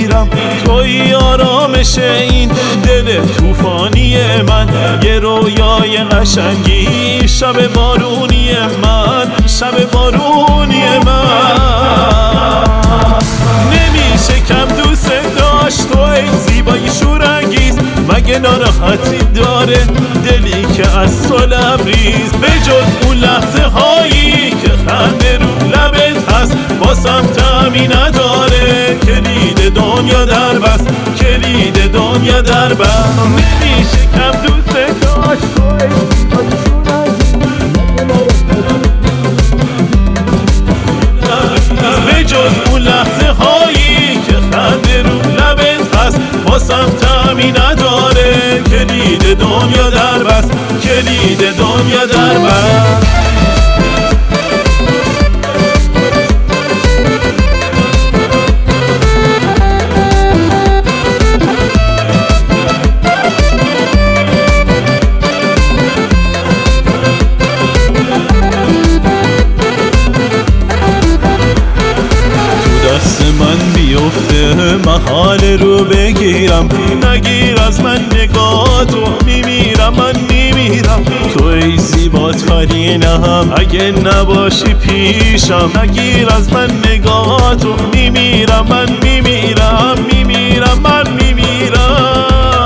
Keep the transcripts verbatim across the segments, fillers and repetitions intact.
بگیرم. توی آرامش این دل طوفانی من، یه رویای قشنگی شب بارونی من، شب بارونی من. نمیشه کم دوست داشت تو ای زیبایی شورانگیز، مگه ناراحتی داره دلی که از تو لبریز؟ به جز اون لحظه هایی که خنده رو لبت هست، باسم تعمی نداره کلید دنیا در بست، کلید دنیا در بست. نمیشه کم دوست داشت تو ای زیبایی شورانگیز، به جز اون لحظه هایی که خنده رو لبت هست، باسم تعمی نداره کلید دنیا در بست، کلید دنیا در بست. دست من بیفته محال رو بگیرم، نگیر از من نگاه تو، میمیرم من میمیرم. تو ای زیباترینم اگه نباشی پیشم، نگیر از من نگاه تو، میمیرم من میمیرم میمیرم من میمیرم.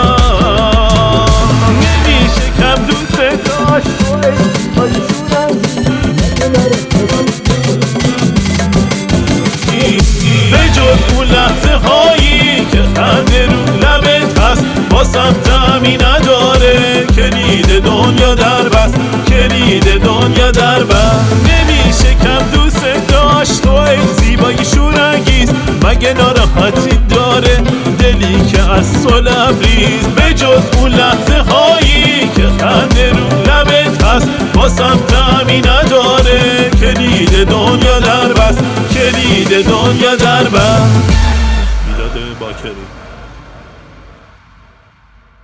نمیشه کم دوست داشت تو ای به جز اون لحظه هایی که خنده رو لبت هست، باسم تعمی نداره کلید دنیا در بست، کلید دنیا در بست. نمیشه کم دوست داشت تو ای زیبایی شورانگیز، مگه ناراحتی داره دلی که از تو لبریز؟ به جز اون لحظه هایی که خنده رو لبت هست، باسم تعمی نداره کلید دنیا در بست، کلید دنیا در بست. میلاد باکری.